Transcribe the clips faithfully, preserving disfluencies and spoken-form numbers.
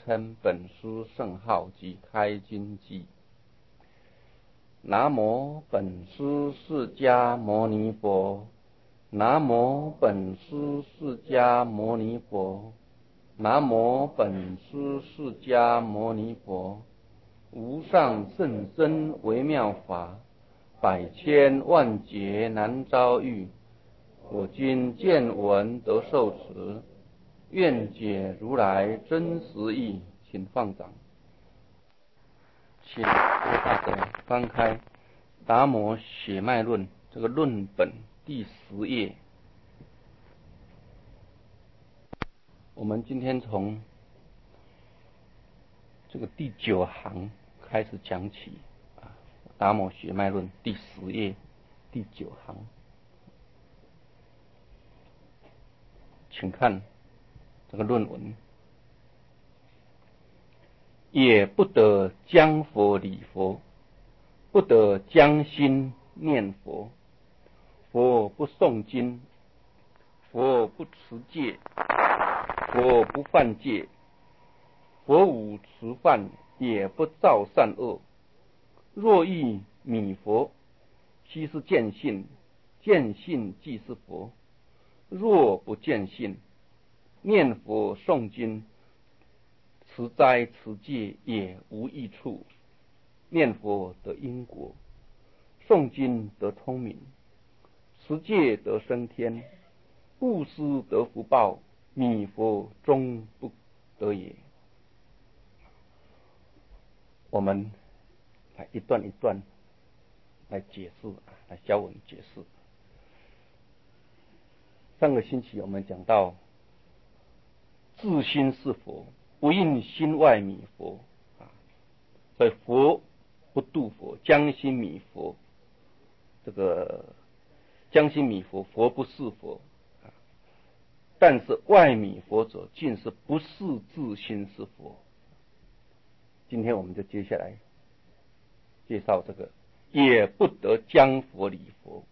称本师圣号及开经记。南无本师释迦牟尼佛，南无本师释迦牟尼佛，南无本师释迦牟尼佛。无上甚深微妙法，百千万劫难遭遇。我今见闻得受持，愿解如来真实义。请放掌。请大家翻开《达摩血脉论》这个论本第十页。我们今天从这个第九行开始讲起啊，《达摩血脉论》第十页第九行，请看这个论文。也不得将佛礼佛，不得将心念佛。佛不诵经，佛不持戒，佛不犯戒，佛无持犯，也不造善恶。若欲弥佛，悉是见性，见性即是佛。若不见性，念佛诵经，持斋持戒也无益处。念佛得因果，诵经得聪明，持戒得升天，布施得福报，弥佛终不得也。我们来一段一段来解释，来教我们解释。上个星期我们讲到自心是佛，不应心外弥佛啊，所以佛不度佛，将心弥佛。这个将心弥佛，佛不是佛啊。但是外弥佛者，尽是不是自心是佛。今天我们就接下来介绍这个，也不得将佛礼佛。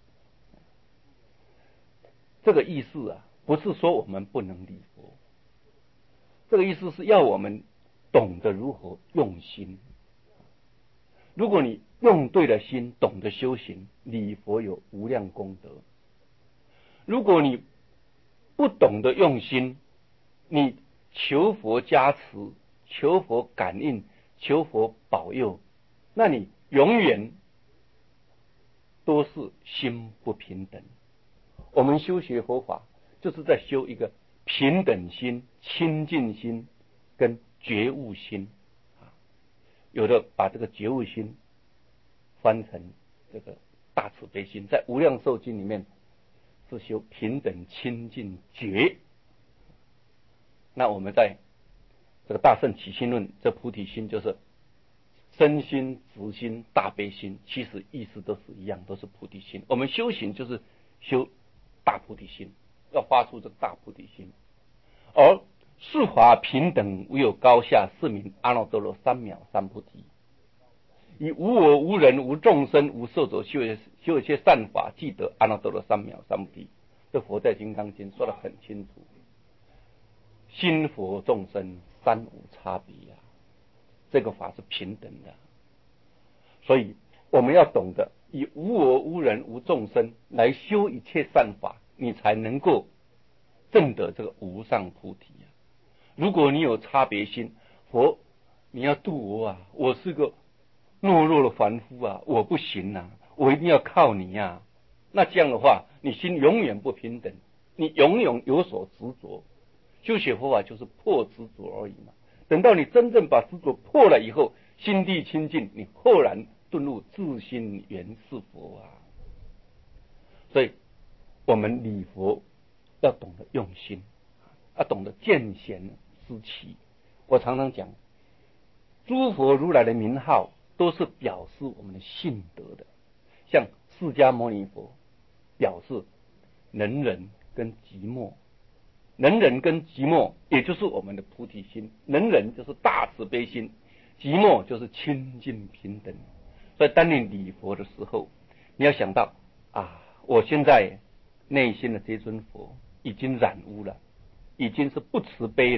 这个意思啊，不是说我们不能礼佛。这个意思是要我们懂得如何用心。如果你用对了心，懂得修行，礼佛有无量功德。如果你不懂得用心，你求佛加持，求佛感应，求佛保佑，那你永远都是心不平等。我们修学佛法，就是在修一个平等心、清净心跟觉悟心。有的把这个觉悟心翻成这个大慈悲心，在无量寿经里面是修平等清净觉。那我们在这个大圣起心论，这菩提心就是身心、直心、大悲心，其实意思都是一样，都是菩提心。我们修行就是修大菩提心，要发出这个大菩提心。而世法平等，无有高下，是名阿耨多罗三藐三菩提。以无我、无人、无众生、无寿者修修一切善法，即得阿耨多罗三藐三菩提。这佛在金刚经说得很清楚，心佛众生三无差别啊，这个法是平等的。所以我们要懂得以无我、无人、无众生来修一切善法，你才能够证得这个无上菩提啊。如果你有差别心，佛你要度我啊，我是个懦弱的凡夫啊，我不行啊，我一定要靠你啊。那这样的话，你心永远不平等，你永远有所执着。修学佛法就是破执着而已嘛。等到你真正把执着破了以后，心地清净，你豁然顿入自心原是佛啊。所以我们礼佛要懂得用心，要懂得见贤思齐。我常常讲，诸佛如来的名号都是表示我们的性德的。像释迦牟尼佛表示能忍跟寂寞，能忍跟寂寞也就是我们的菩提心，能忍就是大慈悲心，寂寞就是清净平等。所以当你礼佛的时候，你要想到啊，我现在内心的这尊佛已经染污了，已经是不慈悲了，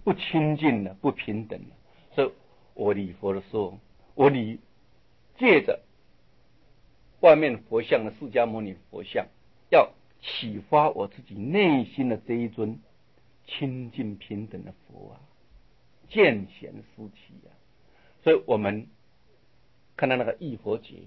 不亲近了，不平等了。所以我礼佛的时候，我礼借着外面佛像的释迦牟尼佛像，要启发我自己内心的这一尊亲近平等的佛啊，见贤思齐啊。所以我们看到那个忆佛节，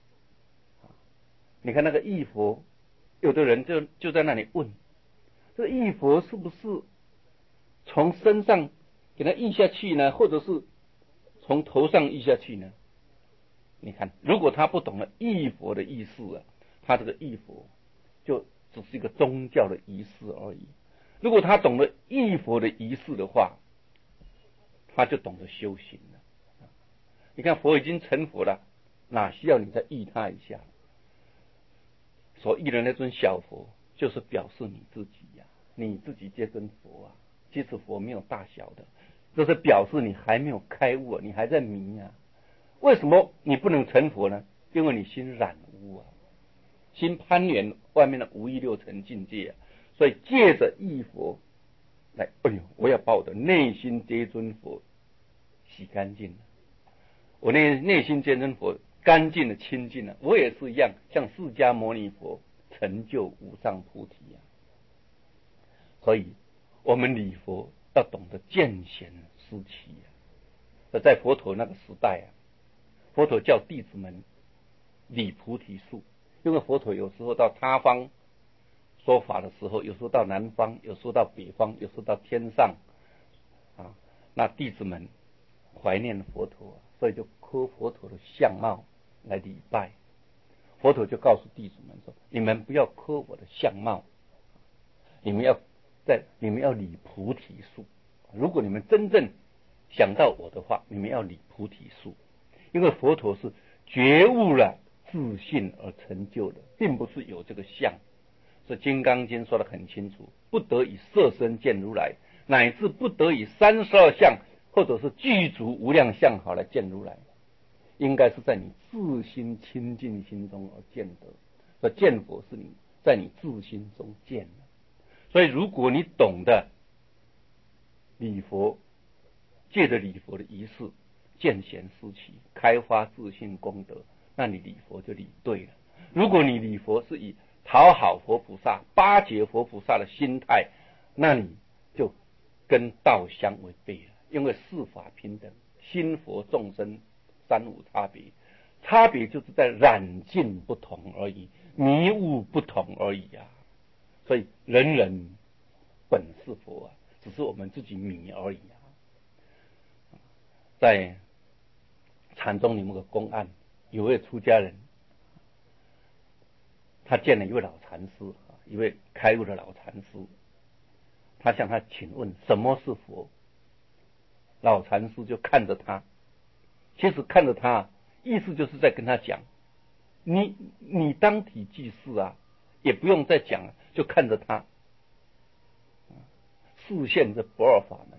你看那个忆佛，有的人就就在那里问，这个忆佛是不是从身上给他忆下去呢，或者是从头上忆下去呢？你看，如果他不懂得忆佛的意思啊，他这个忆佛就只是一个宗教的仪式而已。如果他懂得忆佛的仪式的话，他就懂得修行了。你看佛已经成佛了，哪需要你再忆他一下？所忆的那尊小佛，就是表示你自己呀、啊，你自己这尊佛啊。其实佛没有大小的，这是表示你还没有开悟，你还在迷啊。为什么你不能成佛呢？因为你心染污啊，心攀缘外面的无欲六尘境界啊。所以借着忆佛来，哎呦，我要把我的内心这一尊佛洗干净了。我内内心这尊佛干净的清净了，我也是一样，像释迦牟尼佛成就无上菩提啊。所以我们礼佛要懂得见贤思齐啊。在佛陀那个时代啊，佛陀叫弟子们礼菩提树，因为佛陀有时候到他方说法的时候，有时候到南方，有时候到北方，有时候到天上啊。那弟子们怀念佛陀，所以就磕佛陀的相貌来礼拜。佛陀就告诉弟子们说：“你们不要磕我的相貌，你们要在你们要礼菩提树。如果你们真正想到我的话，你们要礼菩提树，因为佛陀是觉悟了自信而成就的，并不是有这个相。是《金刚经》说得很清楚，不得以色身见如来，乃至不得以三十二相或者是具足无量相好来见如来，应该是在你自心清净心中而见得。所以见佛是你在你自心中见的。所以如果你懂得礼佛，借着礼佛的仪式见贤思齐，开发自信功德，那你礼佛就礼对了。如果你礼佛是以讨好佛菩萨、巴结佛菩萨的心态，那你就跟道相违背了。因为四法平等，心佛众生三无差别，差别就是在染净不同而已，迷悟不同而已啊。所以人人本是佛啊，只是我们自己迷而已啊。在禅宗里面的公案，有位出家人，他见了一位老禅师，一位开悟的老禅师，他向他请问什么是佛。老禅师就看着他，其实看着他意思就是在跟他讲，你你当体即是啊，也不用再讲了，就看着他示现这不二法门。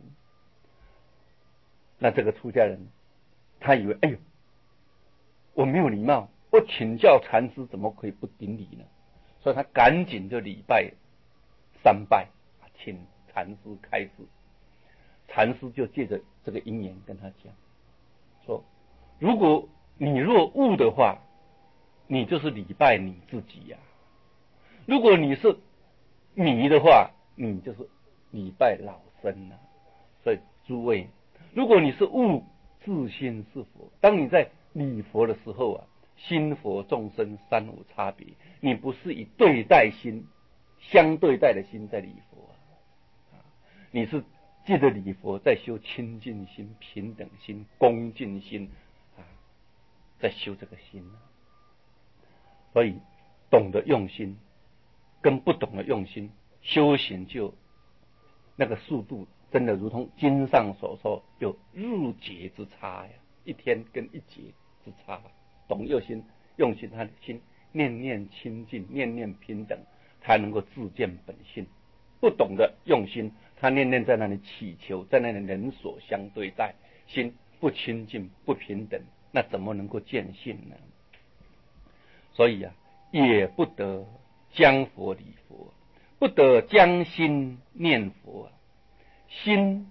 那这个出家人他以为，哎呦，我没有礼貌，我请教禅师怎么可以不顶礼呢？所以他赶紧就礼拜三拜，请禅师开示。禅师就借着这个因缘跟他讲说，如果你若悟的话，你就是礼拜你自己呀、啊；如果你是迷的话，你就是礼拜老僧啊。所以诸位，如果你是悟自心是佛，当你在礼佛的时候啊，心佛众生三无差别，你不是以对待心、相对待的心在礼佛啊，你是借着礼佛在修清净心、平等心、恭敬心啊，在修这个心啊。所以懂得用心跟不懂得用心修行，就那个速度真的如同经上所说，有日劫之差呀，一天跟一劫之差。懂用心用心，他的心念念清净，念念平等，才能够自见本性。不懂得用心，他念念在那里祈求，在那里人所相对待，心不清净不平等，那怎么能够见性呢？所以啊，也不得将佛礼佛，不得将心念佛。心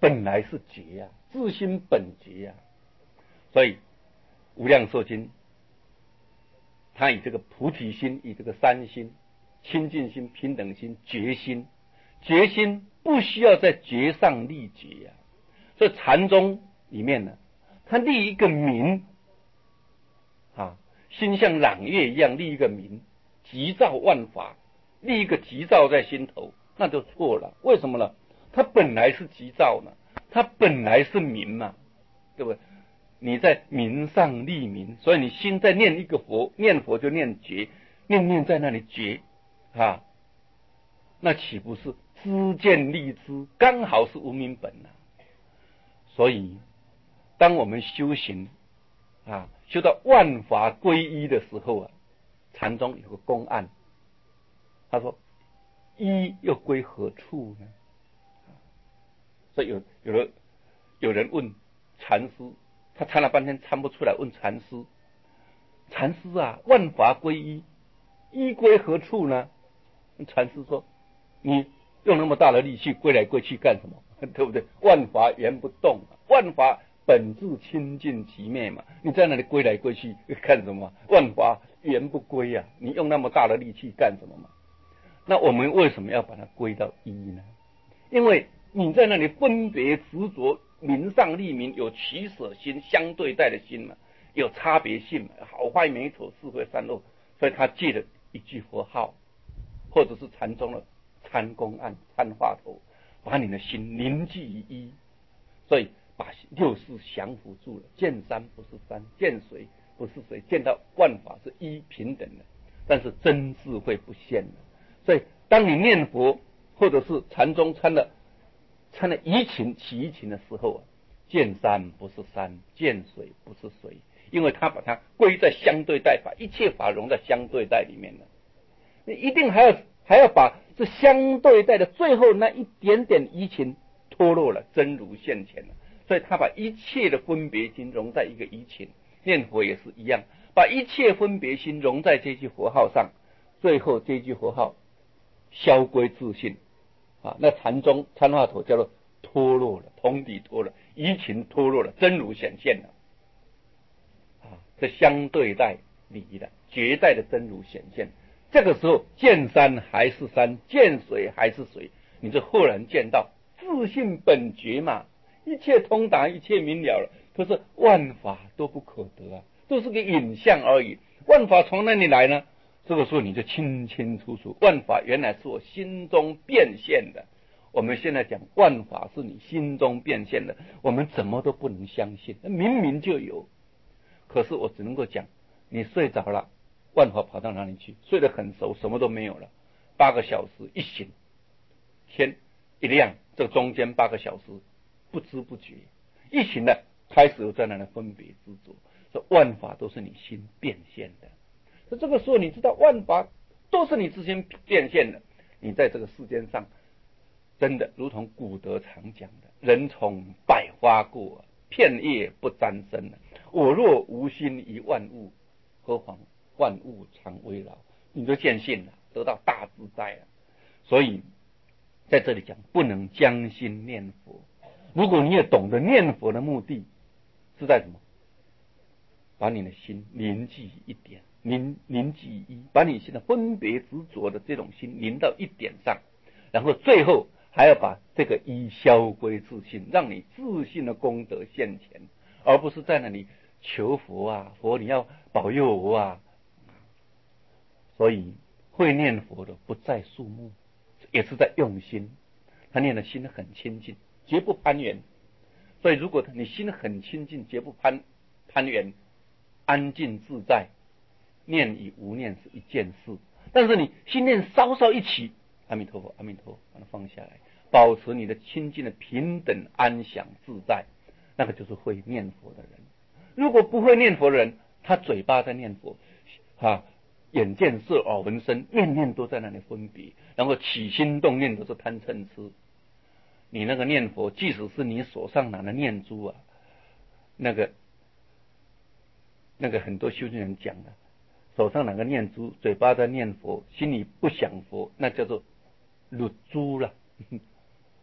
本来是觉呀、啊，自心本觉呀、啊。所以无量寿经，他以这个菩提心，以这个三心、清净心、平等心、觉心，觉心不需要在觉上立觉呀、啊。所以禅宗里面呢，他立一个名啊，心像朗月一样立一个名，急躁万法，立一个急躁在心头，那就错了。为什么呢？它本来是急躁呢，它本来是名嘛，对不对？你在名上立名，所以你心在念一个佛，念佛就念觉，念念在那里觉啊，那岂不是知见立知，刚好是无明本啊。所以当我们修行啊，修到万法归一的时候啊，禅宗有个公案，他说一又归何处呢？所以有有人有人问禅师，他参了半天参不出来，问禅师，禅师啊，万法归一，一归何处呢？禅师说，你用那么大的力气归来归去干什么？对不对？万法原不动，万法本质清净寂灭嘛，你在那里归来归去干什么？万法原不归啊，你用那么大的力气干什么嘛？那我们为什么要把它归到一呢？因为你在那里分别执着，名上立名，有取舍心，相对待的心嘛，有差别性嘛，好坏美丑是非善恶，所以他借了一句佛号，或者是禅宗的参公案、参话头，把你的心凝聚于一，所以把六事降服住了。见山不是山，见水不是水，见到万法是一平等的，但是真智慧不现的。所以当你念佛或者是禅宗参了参了移情起移情的时候啊，见山不是山，见水不是水，因为他把它归在相对待，把一切法融在相对待里面了。你一定还要还要把这相对待的最后那一点点移情脱落了，真如现前了。所以他把一切的分别心融在一个移情，念佛也是一样，把一切分别心融在这句佛号上，最后这句佛号消归自性啊。那禅宗参话头叫做脱落了，同体脱了，移情脱落了，真如显现了啊。这相对待离了，绝代的真如显现。这个时候见山还是山，见水还是水，你就豁然见到自性本觉嘛，一切通达，一切明了了。可是万法都不可得啊，都是个影像而已。万法从哪里来呢？这个时候你就清清楚楚，万法原来是我心中变现的。我们现在讲万法是你心中变现的，我们怎么都不能相信，明明就有。可是我只能够讲，你睡着了，万法跑到哪里去？睡得很熟，什么都没有了。八个小时一醒，天一亮，这中间八个小时不知不觉，一醒了开始有在那里分别执着，说万法都是你心变现的。所以这个时候你知道万法都是你自心变现的，你在这个世间上真的如同古德常讲的，人从百花过，片叶不沾身。我若无心于万物，何妨万物常围绕，你就见性了，得到大自在了。所以在这里讲不能将心念佛，如果你也懂得念佛的目的是在什么，把你的心凝聚一点，凝凝聚一，把你现在分别执着的这种心凝到一点上，然后最后还要把这个一消归自性，让你自信的功德现前，而不是在那里求佛啊，佛你要保佑我啊。所以会念佛的不在数目，也是在用心，他念的心很清净，绝不攀缘。所以如果你心很清净，绝不攀攀缘，安静自在，念与无念是一件事。但是你心念稍稍一起，阿弥陀佛阿弥陀佛，把它放下来，保持你的清净的平等安详自在，那个就是会念佛的人。如果不会念佛的人，他嘴巴在念佛啊，眼见色耳闻声，念念都在那里分别，然后起心动念都是贪嗔痴。你那个念佛，即使是你手上拿的念珠啊，那个那个很多修行人讲的，手上拿个念珠，嘴巴在念佛，心里不想佛，那叫做入珠了。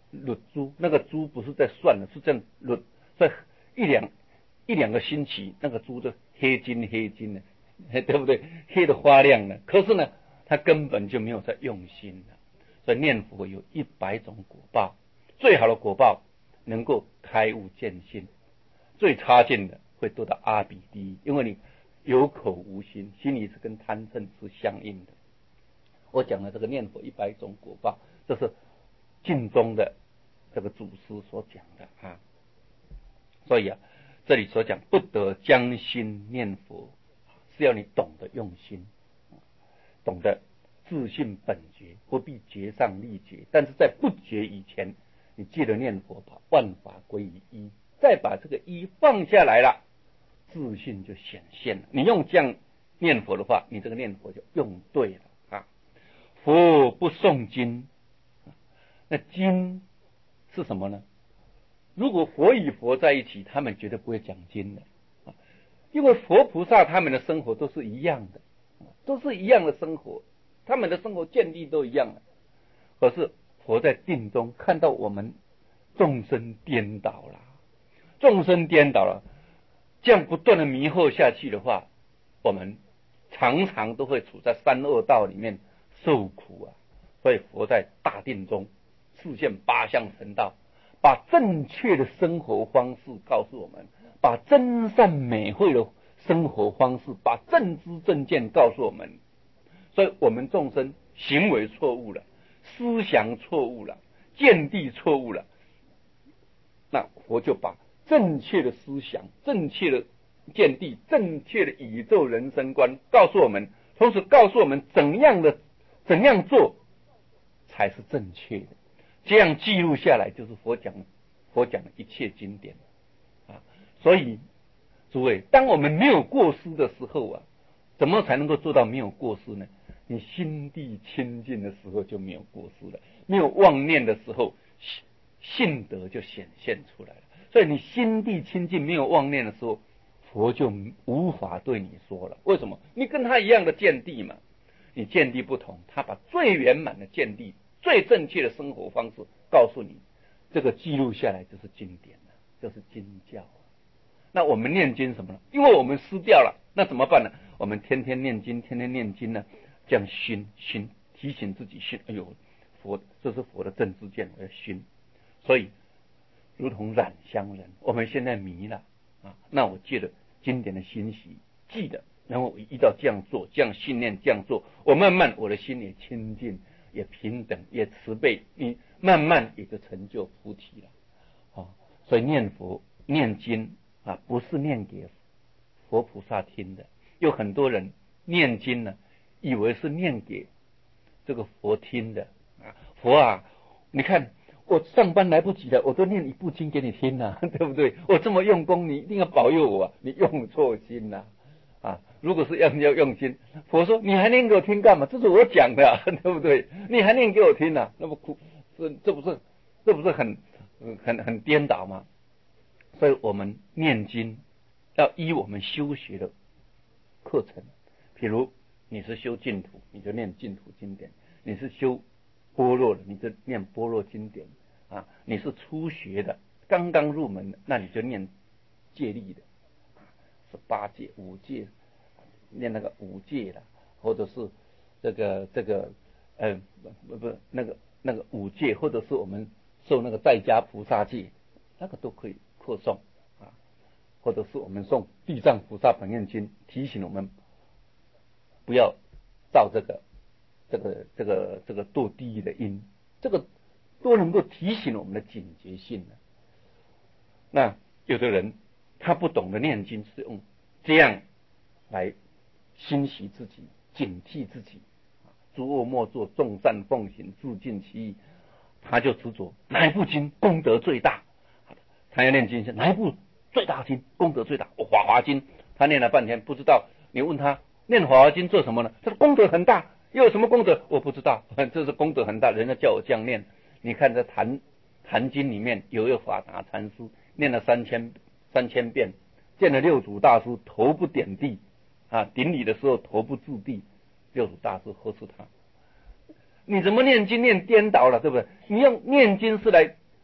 日珠，那个珠不是在算的，是这样日，在一两一两个星期，那个珠就黑金黑金的，对不对？黑的发亮了。可是呢，他根本就没有在用心了。所以念佛有一百种果报，最好的果报能够开悟见性，最差劲的会堕到阿鼻地狱，因为你有口无心，心里是跟贪嗔是相应的。我讲了这个念佛一百种果报，这是净宗的这个祖师所讲的啊。所以啊，这里所讲不得将心念佛，是要你懂得用心，懂得自信本觉，不必觉上立觉。但是在不觉以前，你记得念佛，把万法归于一，再把这个一放下来了，自信就显现了。你用这样念佛的话，你这个念佛就用对了啊。佛不诵经，那经是什么呢？如果佛与佛在一起，他们绝对不会讲经的，因为佛菩萨他们的生活都是一样的，都是一样的生活，他们的生活见地都一样的。可是佛在定中看到我们众生颠倒了，众生颠倒了，这样不断的迷惑下去的话，我们常常都会处在三恶道里面受苦啊。所以佛在大定中示现八相成道，把正确的生活方式告诉我们，把真善美慧的生活方式，把正知正见告诉我们。所以我们众生行为错误了，思想错误了，见地错误了，那佛就把正确的思想、正确的见地、正确的宇宙人生观告诉我们，同时告诉我们怎样的怎样做才是正确的。这样记录下来，就是佛讲佛讲的一切经典啊。所以诸位，当我们没有过失的时候啊，怎么才能够做到没有过失呢？你心地清净的时候就没有过失了，没有妄念的时候，信德就显现出来了。所以你心地清净，没有妄念的时候，佛就无法对你说了。为什么？你跟他一样的见地嘛，你见地不同，他把最圆满的见地、最正确的生活方式告诉你，这个记录下来就是经典了，就是经教。那我们念经什么呢？因为我们失掉了，那怎么办呢？我们天天念经，天天念经呢，这样熏熏，提醒自己熏。哎呦，佛，这是佛的正知见，我要熏。所以，如同染香人，我们现在迷了啊，那我借着经典的欣喜，记得，然后我依照这样做，这样信念，这样做，我慢慢我的心也清净，也平等，也慈悲，你慢慢也就成就菩提了啊。所以念佛、念经啊，不是念给佛菩萨听的。有很多人念经呢，以为是念给这个佛听的啊。佛啊，你看我上班来不及了，我都念一部经给你听啊，对不对？我这么用功，你一定要保佑我啊！你用错心了啊！如果是要要用心，佛说你还念给我听干嘛？这是我讲的、啊，对不对？你还念给我听啊？那么苦，这这不是这不是很很很颠倒吗？所以我们念经要依我们修学的课程，比如你是修净土，你就念净土经典；你是修般若的，你就念般若经典啊；你是初学的，刚刚入门的，那你就念戒律的，十八戒、五戒，念那个五戒的，或者是这个这个呃不不那个那个五戒，或者是我们受那个在家菩萨戒，那个都可以扩诵啊，或者是我们诵地藏菩萨本愿经，提醒我们不要造这个这个这个这个堕地狱的因，这个都能够提醒我们的警觉性的。那有的人他不懂得念经，是用这样来欣喜自己、警惕自己，诸恶莫作，众善奉行，自尽其意。他就执着哪一部经功德最大，他要念经，哪一部最大经功德最大？哦，法华经，他念了半天不知道。你问他念法华经做什么呢？他说功德很大，又有什么功德？我不知道，这是功德很大，人家叫我这样念。你看在坛坛经里面有一个法达禅师，念了三千三千遍，见了六祖大师头不点地啊，顶礼的时候头不住地，六祖大师呵斥他。你怎么念经念颠倒了，对不对？你用念经是来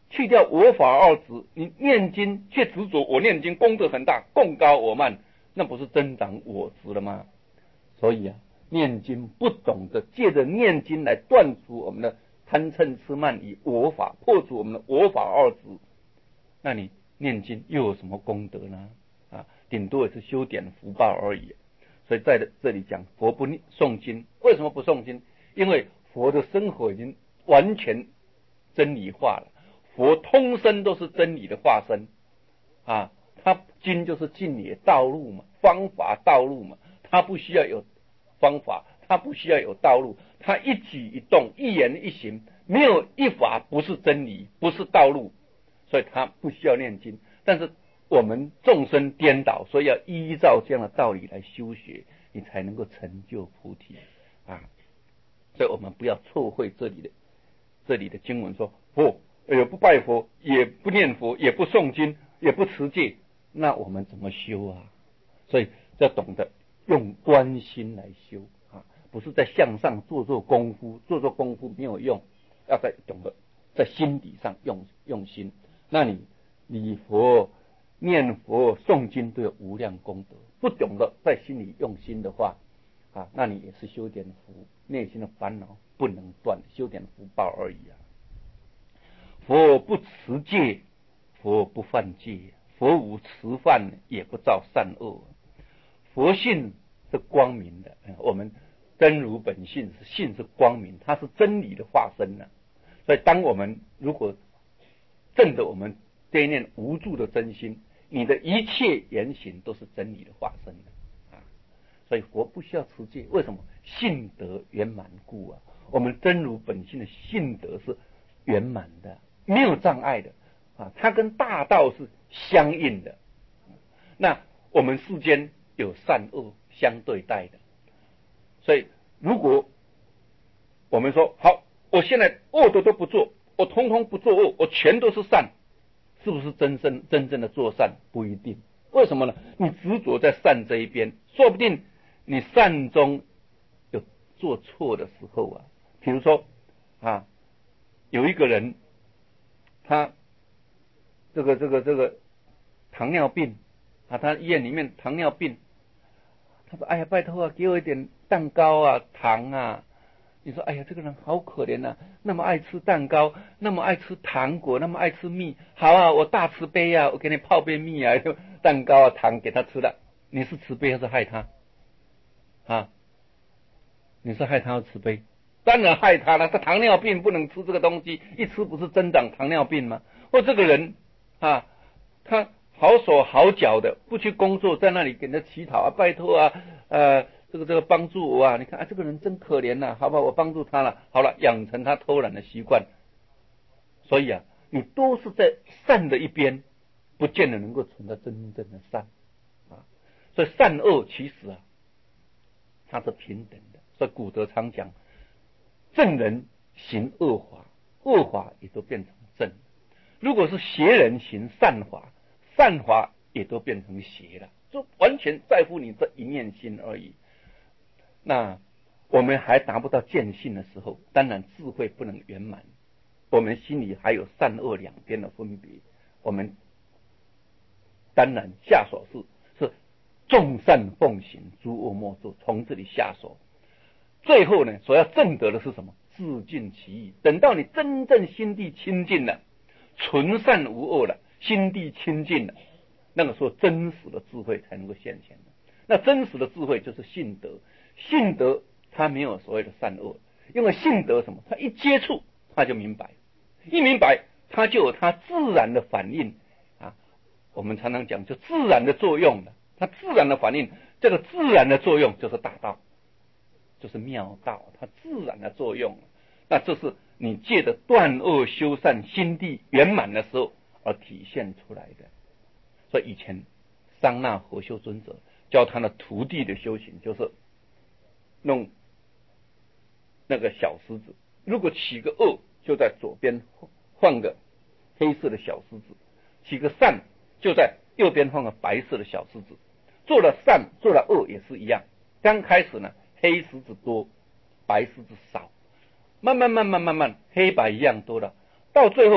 去掉我法二执，你念经却执着我念经功德很大，共高我慢，那不是增长我执了吗？所以啊，念经不懂得借着念经来断除我们的贪嗔痴慢疑我法，破除我们的我法二执，那你念经又有什么功德呢？啊，顶多也是修点福报而已。所以在这里讲佛不诵经，为什么不诵经？因为佛的生活已经完全真理化了，佛通身都是真理的化身啊，他经就是进你的道路嘛，方法道路嘛，他不需要有方法，他不需要有道路，他一举一动一言一行没有一法不是真理，不是道路，所以他不需要念经。但是我们众生颠倒，所以要依照这样的道理来修学，你才能够成就菩提啊！所以我们不要错会这里的这里的经文说佛也不拜佛，也不念佛，也不诵经，也不持戒，那我们怎么修啊？所以要懂得用观心来修啊，不是在向上做做功夫，做做功夫没有用，要在懂得在心底上用用心。那你礼佛、念佛、诵经都有无量功德，不懂得在心里用心的话啊，那你也是修点福，内心的烦恼不能断，修点福报而已啊。佛不持戒，佛不犯戒，佛无持犯，也不造善恶。佛性是光明的，我们真如本性是性是光明，它是真理的化身呢、啊。所以当我们如果证得我们这一念无助的真心，你的一切言行都是真理的化身的啊。所以佛不需要持戒，为什么？性德圆满故啊。我们真如本性的性德是圆满的，没有障碍的啊，它跟大道是相应的。那我们世间有善恶相对待的，所以如果我们说好，我现在恶的都不做，我通通不做恶，我全都是善，是不是真正真正的做善？不一定。为什么呢？你执着在善这一边，说不定你善中有做错的时候啊。比如说啊，有一个人，他这个这个这个糖尿病啊，他医院里面糖尿病，他说：“哎呀，拜托啊，给我一点蛋糕啊，糖啊。”你说：“哎呀，这个人好可怜啊，那么爱吃蛋糕，那么爱吃糖果，那么爱吃蜜。好啊，我大慈悲啊，我给你泡杯蜜啊，蛋糕啊，糖给他吃了。你是慈悲还是害他？啊？你是害他要慈悲？当然害他了。他糖尿病不能吃这个东西，一吃不是增长糖尿病吗？或这个人啊，他好手好脚的，不去工作，在那里给人家乞讨啊，拜托啊，呃。”这个这个帮助我啊！你看啊，这个人真可怜呐、啊，好吧，我帮助他了，好了，养成他偷懒的习惯。所以啊，你都是在善的一边，不见得能够存到真正的善啊。所以善恶其实啊，它是平等的。所以古德常讲，正人行恶法，恶法也都变成正；如果是邪人行善法，善法也都变成邪了。就完全在乎你这一念心而已。那我们还达不到见性的时候，当然智慧不能圆满，我们心里还有善恶两边的分别，我们当然下手是是众善奉行，诸恶莫作，从这里下手。最后呢，所要证得的是什么？自尽其意。等到你真正心地清净了，纯善无恶了，心地清净了，那个时候真实的智慧才能够现前的。那真实的智慧就是信德。信德他没有所谓的善恶，因为信德什么？他一接触他就明白，一明白他就有他自然的反应啊。我们常常讲就自然的作用了，他自然的反应，这个自然的作用就是大道，就是妙道，它自然的作用。那这是你借着断恶修善，心地圆满的时候而体现出来的。所以以前桑那佛修尊者教他的徒弟的修行，就是弄那个小石子，如果起个恶，就在左边放个黑色的小石子；起个善，就在右边放个白色的小石子。做了善，做了恶也是一样。刚开始呢，黑石子多，白石子少，慢慢慢慢慢慢，黑白一样多了。到最后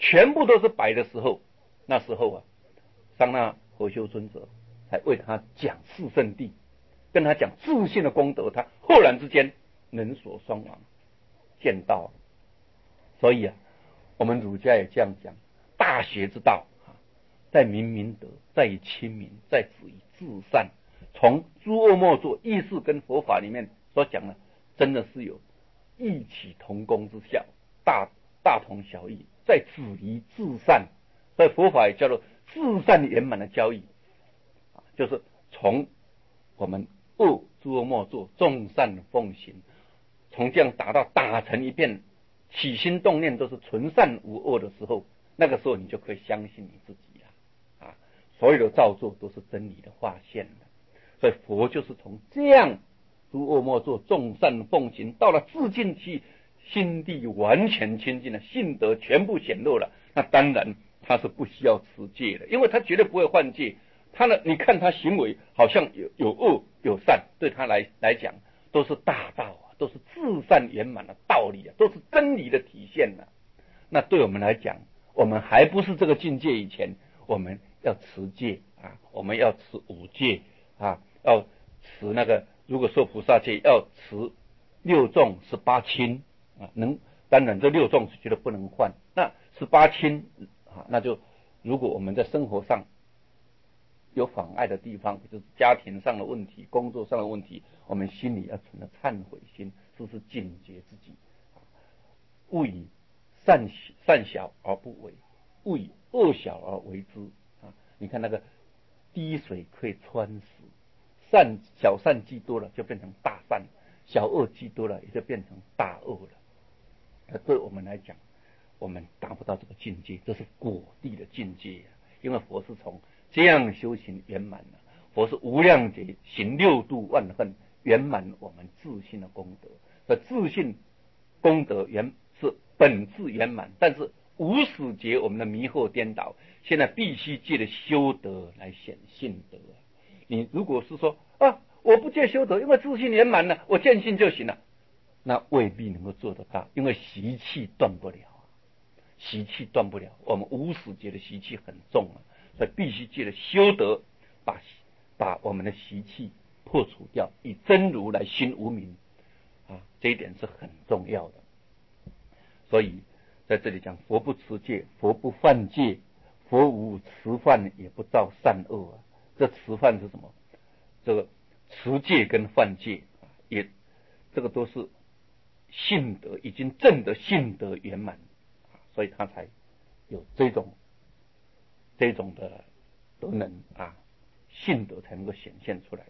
全部都是白的时候，那时候啊，桑那佛修尊者才为他讲四圣谛，跟他讲自信的功德，他赫然之间人所双亡，见到。所以啊，我们儒家也这样讲，大学之道在明明德，在于亲民，在止于至善。从诸恶莫作意识跟佛法里面所讲的，真的是有异曲同工之效，大大同小异，在止于至善。所以佛法也叫做至善圆满的教义，就是从我们恶诸恶莫作，众善奉行，从这样达到打成一片，起心动念都是纯善无恶的时候，那个时候你就可以相信你自己了啊！所有的造作都是真理的化现的，所以佛就是从这样诸恶莫作，众善奉行，到了自尽期，心地完全清净了，性德全部显露了，那当然他是不需要持戒的，因为他绝对不会犯戒。他呢，你看他行为好像有有恶有善，对他来来讲都是大道啊，都是至善圆满的道理啊，都是真理的体现啊。那对我们来讲，我们还不是这个境界以前，我们要持戒啊，我们要持五戒啊，要持那个，如果说菩萨戒要持六众十八轻啊，能当然这六众是觉得不能换，那十八轻啊，那就如果我们在生活上有妨碍的地方，就是家庭上的问题、工作上的问题，我们心里要存着忏悔心，时时警觉自己，勿以善善小而不为，勿以恶小而为之啊！你看那个滴水可以穿石，善小善积多了就变成大善，小恶积多了也就变成大恶了。对我们来讲，我们达不到这个境界，这是果地的境界啊！因为佛是从这样修行圆满了，佛是无量劫行六度万恨，圆满我们自信的功德。所以自信功德圆是本质圆满，但是无始劫我们的迷惑颠倒，现在必须借着修德来显信德。你如果是说啊，我不借修德，因为自信圆满了，我见信就行了，那未必能够做得到，因为习气断不了啊，习气断不了，我们无始劫的习气很重啊，所以必须借着修德，把把我们的习气破除掉，以真如来熏无明啊，这一点是很重要的。所以在这里讲，佛不持戒，佛不犯戒，佛无持犯也不造善恶啊。这持犯是什么？这个持戒跟犯戒也，这个都是性德已经证得性德圆满，所以他才有这种这种的德能啊，性德才能够显现出来。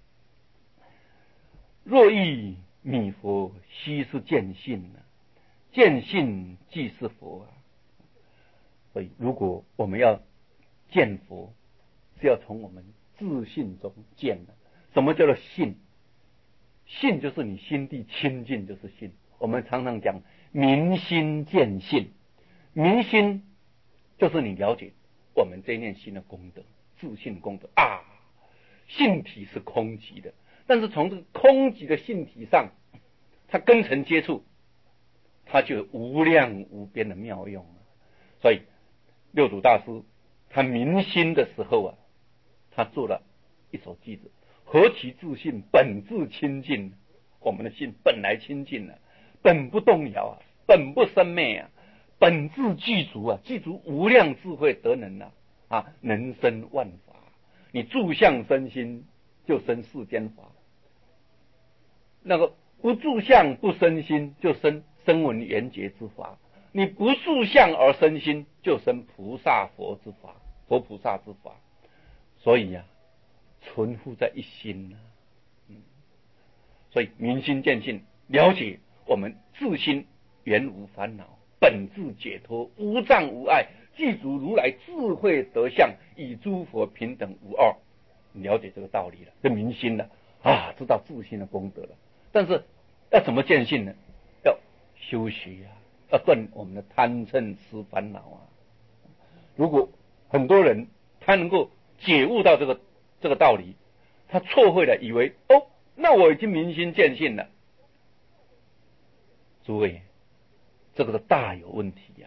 若欲弥佛，悉是见性啊，见性即是佛啊。所以如果我们要见佛，是要从我们自信中见的。什么叫做信？信就是你心地清净，就是信。我们常常讲明心见性，明心就是你了解我们这念心的功德，自信功德啊。性体是空寂的，但是从这个空寂的性体上，它跟尘接触，它就有无量无边的妙用啊。所以六祖大师他明心的时候啊，他做了一首偈子：何其自信，本自清净。我们的心本来清净了、啊，本不动摇啊，本不生灭啊，本自具足啊，具足无量智慧德能啊，啊，能生万法。你住相生心，就生世间法；那个不住相不生心，就生声闻缘觉之法；你不住相而生心，就生菩萨佛之法，佛菩萨之法。所以呀、啊，存乎在一心啊。嗯，所以明心见性，了解我们自心原无烦恼，本自解脱，无障无碍，具足如来智慧德相，与诸佛平等无二。了解这个道理了，就明心了啊，知道自心的功德了。但是要怎么见性呢？要修学啊，要断我们的贪嗔痴烦恼啊。如果很多人他能够解悟到这个这个道理，他错会了，以为哦，那我已经明心见性了。诸位，这个是大有问题呀、啊！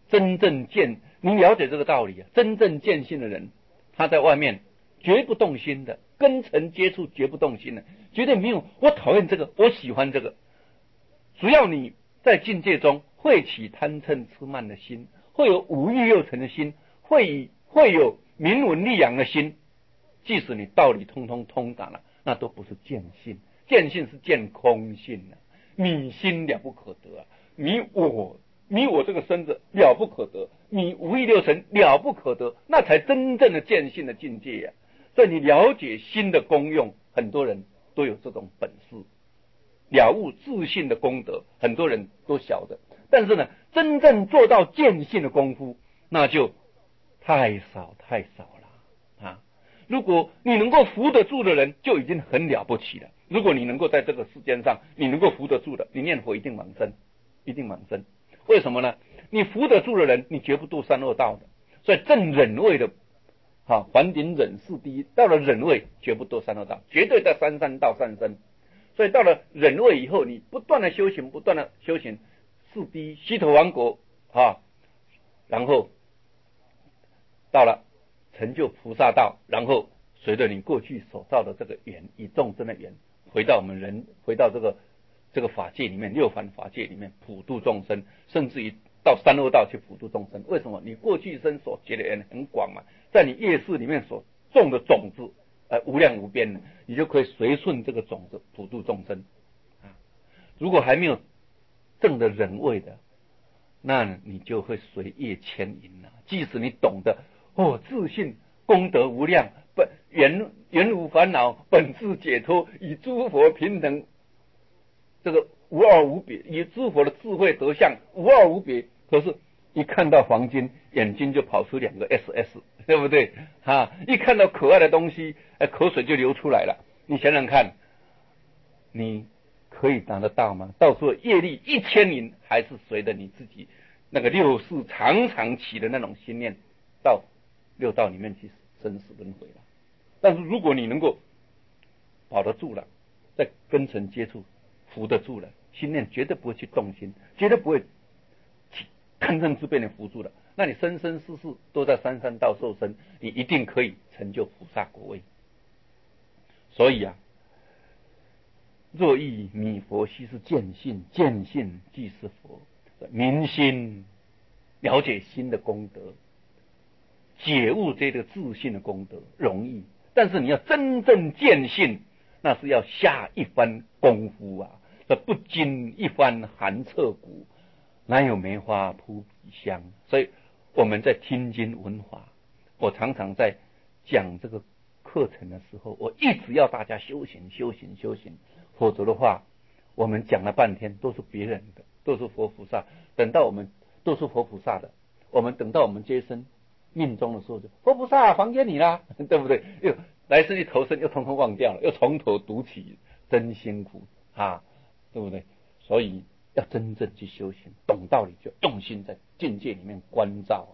真正见，你了解这个道理啊，真正见性的人，他在外面绝不动心的，跟尘接触绝不动心的，绝对没有我讨厌这个，我喜欢这个。只要你在境界中会起贪嗔痴慢的心，会有五欲六尘的心，会会有明文利养的心，即使你道理通通通达了，那都不是见性。见性是见空性啊，你心了不可得啊，你我你我这个身子了不可得，你五欲六尘了不可得，那才真正的见性的境界呀、啊。所以你了解心的功用，很多人都有这种本事，了悟自信的功德，很多人都晓得。但是呢，真正做到见性的功夫，那就太少太少了啊！如果你能够扶得住的人，就已经很了不起了。如果你能够在这个世间上，你能够扶得住的，你念佛一定往生，一定往生。为什么呢？你扶得住的人，你绝不堕三恶道的。所以正忍位的，啊，还顶忍是第一，到了忍位绝不堕三恶道，绝对在三善道上升。所以到了忍位以后，你不断的修行，不断的修行，是第一西头王国啊，然后到了成就菩萨道，然后随着你过去所造的这个缘，以众生的缘，回到我们人，回到这个这个法界里面，六凡法界里面普度众生，甚至于到三恶道去普度众生。为什么？你过去生所结的缘很广嘛，在你业识里面所种的种子，呃，无量无边的，你就可以随顺这个种子普度众生啊。如果还没有正的忍位的，那你就会随业牵引了、啊。即使你懂得哦，自信功德无量，本原原无烦恼，本自解脱，与诸佛平等，这个无二无别，与诸佛的智慧德相无二无别。可是，一看到黄金，眼睛就跑出两个 S S， 对不对？啊，一看到可爱的东西，口水就流出来了。你想想看，你可以拿得到吗？到时候业力一牵引，还是随着你自己那个六世常常起的那种心念，到六道里面去生死轮回了。但是如果你能够保得住了，在根尘接触扶得住了，心念绝对不会去动心，绝对不会贪嗔痴被你扶住了，那你生生世世都在三善道受生，你一定可以成就菩萨果位。所以啊，若欲弥佛，悉是见性，见性即是佛。明心了解心的功德，解悟这个自信的功德容易，但是你要真正见性，那是要下一番功夫啊！这不经一番寒彻骨，哪有梅花扑鼻香？所以我们在听经闻法，我常常在讲这个课程的时候，我一直要大家修行修行修行，否则的话我们讲了半天都是别人的，都是佛菩萨，等到我们都是佛菩萨的，我们等到我们接生命中的时候就佛菩萨还给你啦，对不对？又来世一投生又统统忘掉了，又从头读起，真辛苦啊，对不对？所以要真正去修行，懂道理就用心在境界里面关照。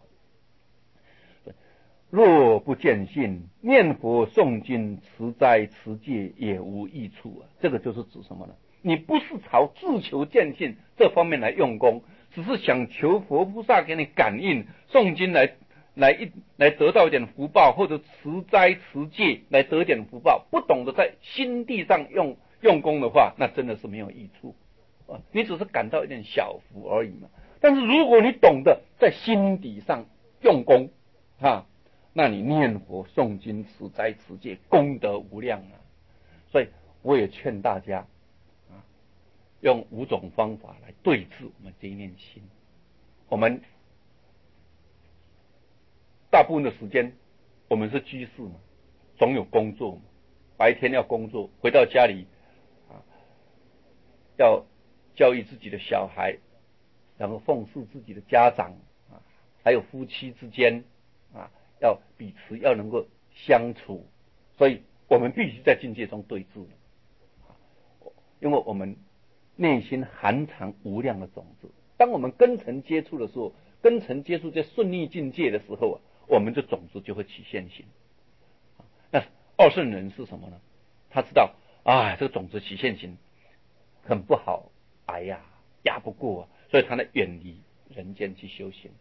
若不见性，念佛诵经持斋持戒也无益处啊！这个就是指什么呢？你不是朝自求见性这方面来用功，只是想求佛菩萨给你感应，诵经来来一来得到一点福报，或者持斋持戒来得点福报，不懂得在心地上用用功的话，那真的是没有益处啊！你只是感到一点小福而已嘛。但是如果你懂得在心底上用功啊，那你念佛诵经持斋持戒功德无量啊！所以我也劝大家啊，用五种方法来对治我们这一念心。我们大部分的时间我们是居士嘛，总有工作嘛，白天要工作，回到家里啊，要教育自己的小孩，然后奉侍自己的家长啊，还有夫妻之间啊，要彼此要能够相处，所以我们必须在境界中对治，因为我们内心含藏无量的种子。当我们根尘接触的时候，根尘接触在顺利境界的时候啊，我们的种子就会起现行。那二圣人是什么呢？他知道啊，这个种子起现行很不好，哎呀，压不过啊，所以他呢远离人间去修行。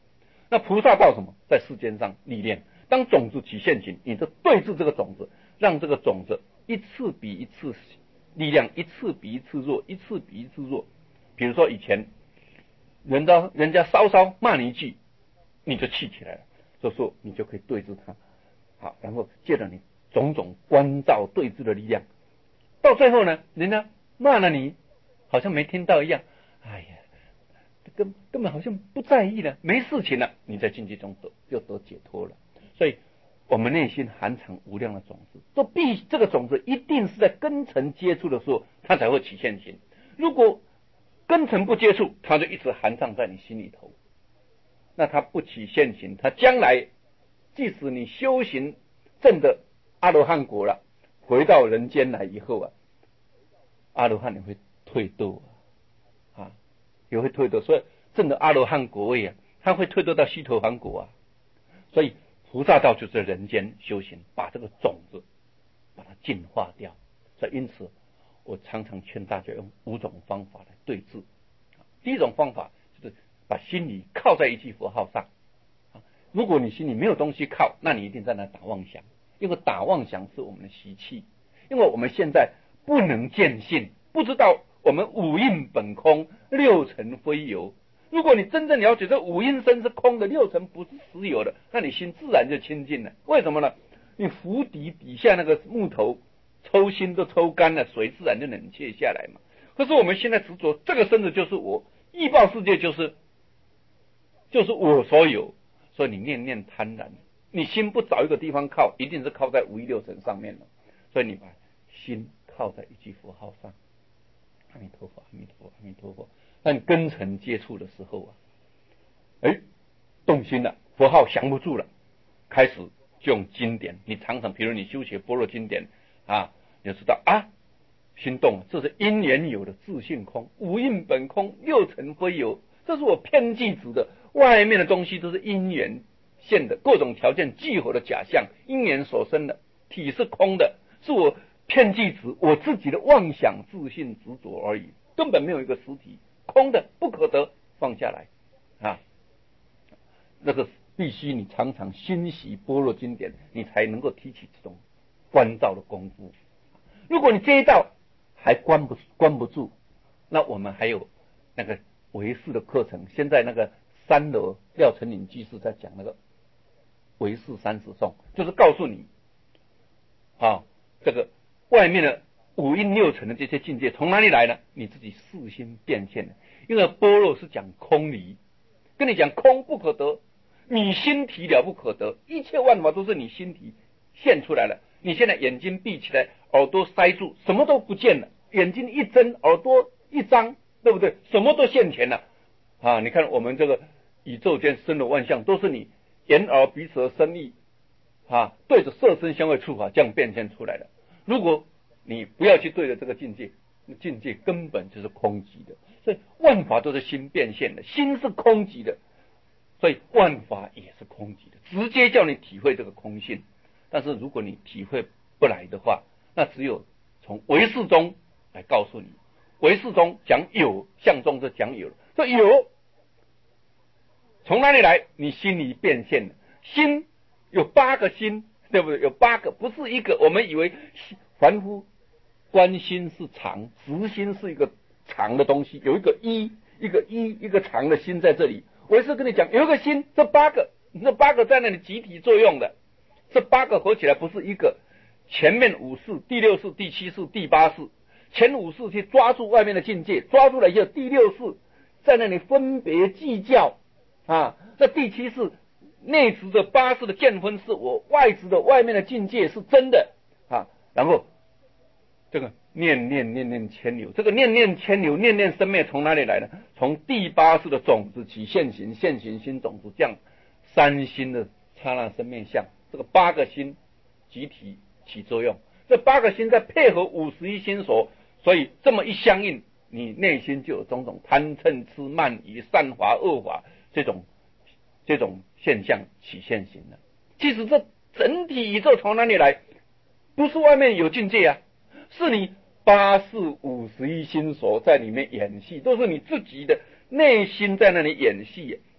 那菩萨道什么？在世间上历练。当种子起现行，你就对治这个种子，让这个种子一次比一次力量，一次比一次弱，一次比一次弱。比如说以前人家人家稍稍骂你一句，你就气起来了，这时候你就可以对治他。好，然后借着你种种关照对治的力量，到最后呢，人家骂了你，好像没听到一样。哎呀，根根本好像不在意了，没事情了，你在境界中得就得解脱了。所以我们内心含藏无量的种子，这必这个种子一定是在根尘接触的时候，它才会起现行。如果根尘不接触，它就一直含藏在你心里头，那它不起现行，它将来即使你修行证的阿罗汉果了，回到人间来以后啊，阿罗汉也会退堕啊，啊也会退堕，所以证的阿罗汉果位啊，他会退堕到须陀洹果啊。所以菩萨道就是人间修行，把这个种子把它净化掉。所以因此我常常劝大家用五种方法来对治。第一种方法就是把心里靠在一句佛号上。如果你心里没有东西靠，那你一定在那打妄想，因为打妄想是我们的习气。因为我们现在不能见性，不知道我们五蕴本空，六尘非有。如果你真正了解这五阴身是空的，六尘不是实有的，那你心自然就清净了。为什么呢？你釜底底下那个木头抽心都抽干了，水自然就冷却下来嘛。可是我们现在执着这个身子就是我，异报世界就是就是我所有，所以你念念贪婪，你心不找一个地方靠，一定是靠在五欲六尘上面了。所以你把心靠在一句佛号上，阿弥陀佛，阿弥陀佛，阿弥陀佛。当你根尘接触的时候啊，哎，动心了，佛号降不住了，开始就用经典。你常常，比如你修学般若经典啊，你就知道啊，心动了，这是因缘有的自性空，五蕴本空，六尘非有，这是我骗剂子的，外面的东西都是因缘现的，各种条件聚合的假象，因缘所生的，体是空的，是我骗剂子，我自己的妄想自信执着而已，根本没有一个实体。空的不可得，放下来啊！那个必须你常常熏习般若经典，你才能够提起这种关照的功夫。如果你这一道还关不关不住，那我们还有那个唯识的课程。现在那个三楼廖成岭居士在讲那个唯识三十颂，就是告诉你啊，这个外面的五阴六尘的这些境界从哪里来呢？你自己视心变现的。因为般若是讲空离，跟你讲空不可得，你心体了不可得，一切万法都是你心体现出来了。你现在眼睛闭起来，耳朵塞住，什么都不见了，眼睛一睁，耳朵一张，对不对？什么都现前了啊！你看我们这个宇宙间生的万象，都是你眼耳鼻舌身意啊，对着色身香味触法这样变现出来的。如果你不要去对着这个境界，境界根本就是空寂的，所以万法都是心变现的，心是空寂的，所以万法也是空寂的，直接叫你体会这个空性。但是如果你体会不来的话，那只有从唯识中来告诉你，唯识中讲有，相中就讲有了，这有从哪里来？你心里变现的，心有八个心，对不对？有八个，不是一个。我们以为凡夫观心是常，直心是一个常的东西，有一个一，一个一，一个常的心在这里。我是跟你讲，有一个心，这八个，这八个在那里集体作用的，这八个合起来不是一个。前面五识、第六识、第七识、第八识，前五识去抓住外面的境界，抓住了以后，第六识在那里分别计较啊。这第七识内执的八识的见分是我，外执的外面的境界是真的啊。然后这个念念念念牵流，这个念念牵流，念念生灭从哪里来呢？从第八识的种子起现行，现行心种子，这样三心的刹那生灭相，这个八个心集体起作用，这八个心在配合五十一心所，所以这么一相应，你内心就有种种贪嗔痴慢疑善法恶法这种这种现象起现行了。其实这整体宇宙从哪里来？不是外面有境界啊，是你八识五十一心所在里面演戏，都是你自己的内心在那里演戏。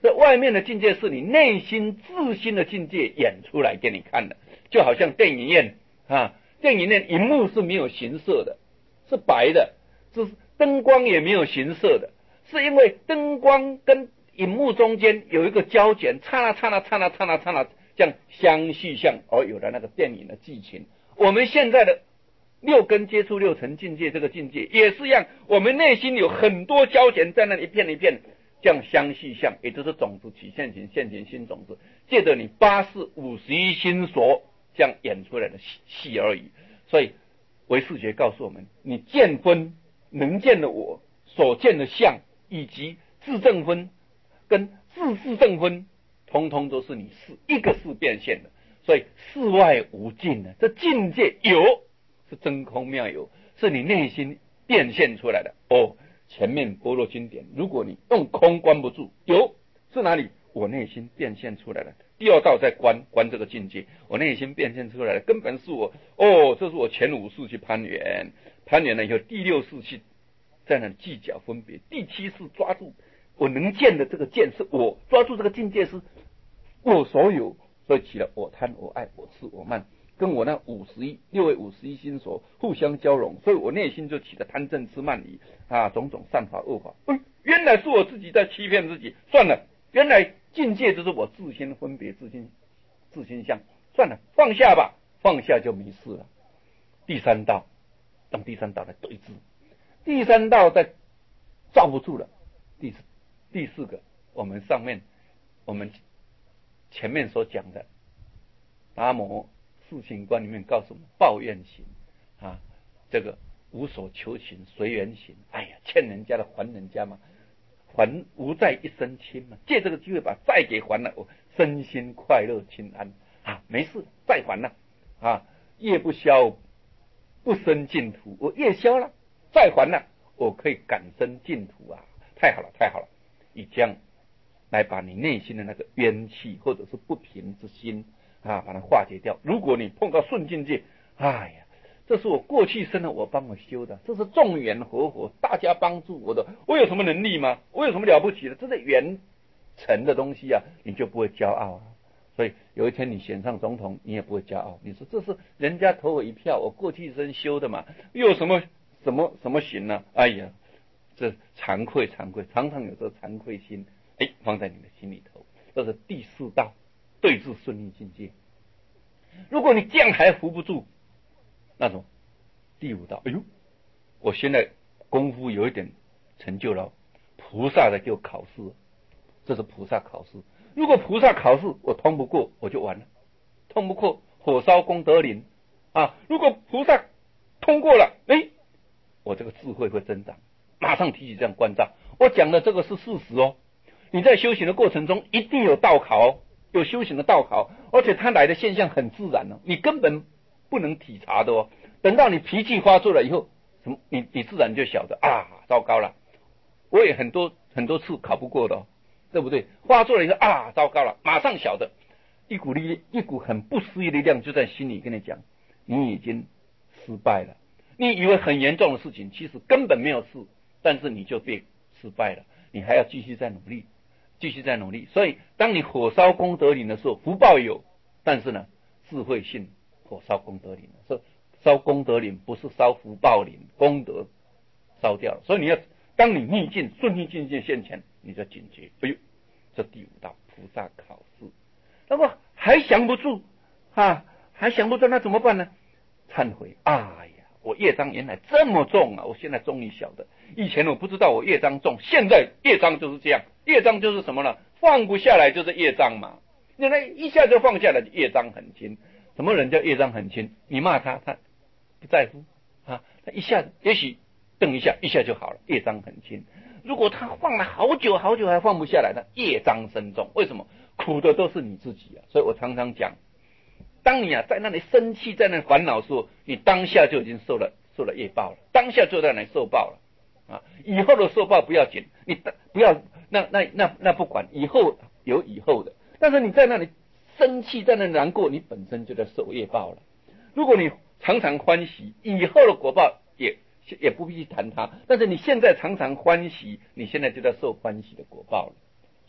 这外面的境界是你内心自心的境界演出来给你看的，就好像电影院啊，电影院荧幕是没有形色的，是白的，是灯光也没有形色的，是因为灯光跟荧幕中间有一个交剪，刹那刹那刹那刹那刹那，这样相续相而有了那个电影的剧情。我们现在的六根接触六尘境界，这个境界也是一样，我们内心有很多交剪在那一片一片，这样相续相，也就是种子起现行，现行心种子，借着你八识五十一心所这样演出来的戏而已。所以唯识学告诉我们，你见分能见的我所见的相，以及自证分跟自自证分，通通都是你是一个是变现的。所以世外无境的，这境界有是真空妙有，是你内心变现出来的。哦，前面般若经典，如果你用空关不住，有是哪里？我内心变现出来的。第二道在观观这个境界，我内心变现出来的根本是我，哦，这是我前五识去攀缘，攀缘了以后，第六识去在那计较分别，第七识抓住我能见的这个见是我，抓住这个境界是我所有。所以起了我贪我爱我痴我慢，跟我那五十一六位五十一心所互相交融，所以我内心就起了贪嗔痴慢疑啊，种种善法恶法。哎，原来是我自己在欺骗自己，算了，原来境界就是我自心分别自心自心相，算了，放下吧，放下就没事了。第三道，当第三道来对治，第三道再罩不住了。第四第四个，我们上面我们前面所讲的达摩四行观里面告诉我们，抱怨行啊，这个无所求行，随缘行。哎呀，欠人家的还人家嘛，还无债一身轻嘛，借这个机会把债给还了，我身心快乐清安啊，没事，债还了啊，业不消不生净土，我业消了，债还了，我可以感生净土啊，太好了，太好了，以这样来把你内心的那个冤气或者是不平之心啊，把它化解掉。如果你碰到顺境界，哎呀，这是我过去生的，我帮我修的，这是众缘合伙，大家帮助我的，我有什么能力吗？我有什么了不起的？这是缘成的东西啊，你就不会骄傲啊。所以有一天你选上总统，你也不会骄傲，你说这是人家投我一票，我过去生修的嘛，又有什么什么什么行呢？哎呀，这惭愧惭愧，常常有这惭愧心。哎，放在你的心里头，这是第四道对治顺利境界。如果你这样还扶不住，那种第五道，哎呦，我现在功夫有一点成就了，菩萨在给我考试，这是菩萨考试。如果菩萨考试我通不过，我就完了，通不过火烧功德林啊。如果菩萨通过了，哎，我这个智慧会增长，马上提起这样关照。我讲的这个是事实哦。你在修行的过程中一定有道考，有修行的道考，而且它来的现象很自然哦，你根本不能体察的哦。等到你脾气发作了以后，什么你你自然就晓得啊，糟糕了，我也很多很多次考不过的哦，对不对？发作了以后啊，糟糕了，马上晓得一股力一股很不思议的力量就在心里跟你讲，你已经失败了。你以为很严重的事情，其实根本没有事，但是你就被失败了，你还要继续再努力。继续在努力，所以当你火烧功德林的时候，福报有，但是呢，智慧性火烧功德林，所以烧功德林不是烧福报林，功德烧掉了。所以你要，当你逆境顺逆境界现前，你就警觉。哎呦，这第五道菩萨考试，那么还降不住啊，还降不住，那怎么办呢？忏悔，哎呀，我业障原来这么重啊！我现在终于晓得，以前我不知道我业障重，现在业障就是这样。业障就是什么呢？放不下来就是业障嘛。原来一下就放下来，业障很轻。什么人叫业障很轻？你骂他，他不在乎啊，他一下也许瞪一下，一下就好了，业障很轻。如果他放了好久好久还放不下来，那业障深重。为什么？苦的都是你自己啊！所以我常常讲，当你啊在那里生气，在那里烦恼的时候，你当下就已经受了受了业报了，当下就在那里受报了啊！以后的受报不要紧，你不要那那那那不管，以后有以后的，但是你在那里生气，在那里难过，你本身就在受业报了。如果你常常欢喜，以后的果报也也不必去谈它，但是你现在常常欢喜，你现在就在受欢喜的果报了。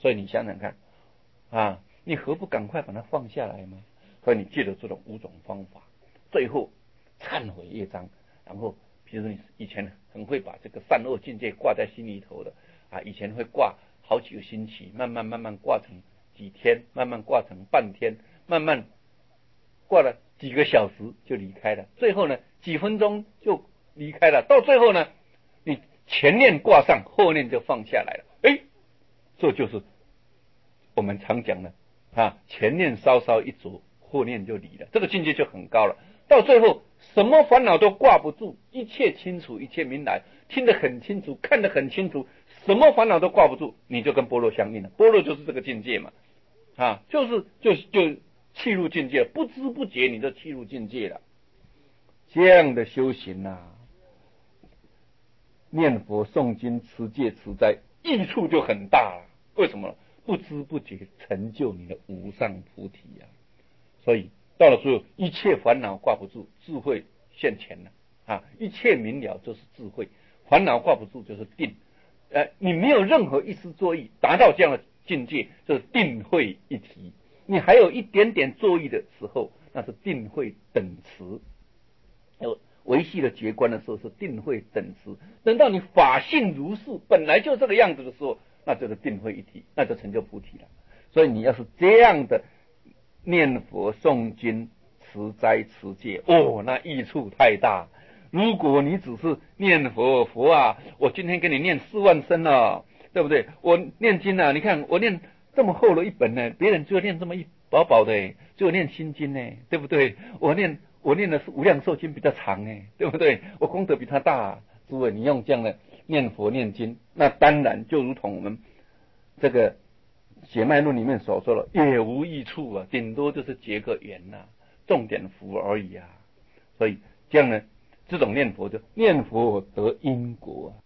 所以你想想看啊，你何不赶快把它放下来吗？所以你借着这种五种方法，最后忏悔业障，然后比如你以前很会把这个善恶境界挂在心里头的啊，以前会挂好几个星期，慢慢慢慢挂成几天，慢慢挂成半天，慢慢挂了几个小时就离开了，最后呢几分钟就离开了，到最后呢你前念挂上，后念就放下来了。哎，这就是我们常讲的啊，前念稍稍一着，后念就离了，这个境界就很高了。到最后什么烦恼都挂不住，一切清楚，一切明来，听得很清楚，看得很清楚，什么烦恼都挂不住，你就跟般若相应了。般若就是这个境界嘛，啊，就是就就契入境界，不知不觉你就契入境界了。这样的修行啊，念佛诵经持戒持斋益处就很大了。为什么？不知不觉成就你的无上菩提啊！所以到了最后，一切烦恼挂不住，智慧现前了啊！一切明了就是智慧，烦恼挂不住就是定。呃，你没有任何一丝作意，达到这样的境界，就是定慧一体。你还有一点点作意的时候，那是定慧等持。有维系的觉观的时候是定慧等持，等到你法性如是，本来就这个样子的时候，那就是定慧一体，那就成就菩提了。所以你要是这样的念佛诵经持斋持戒，哦，那益处太大。如果你只是念佛佛啊，我今天给你念四万声了，对不对？我念经啊，你看我念这么厚的一本呢，别人只有念这么一薄薄的，只有念心经呢，对不对？我念我念的是无量寿经比较长哎，对不对？我功德比他大。诸位，你用这样的念佛念经，那当然就如同我们这个血脉论里面所说的，也无益处啊，顶多就是结个缘呐、啊，种点福而已啊。所以这样呢，这种念佛就念佛得因果啊，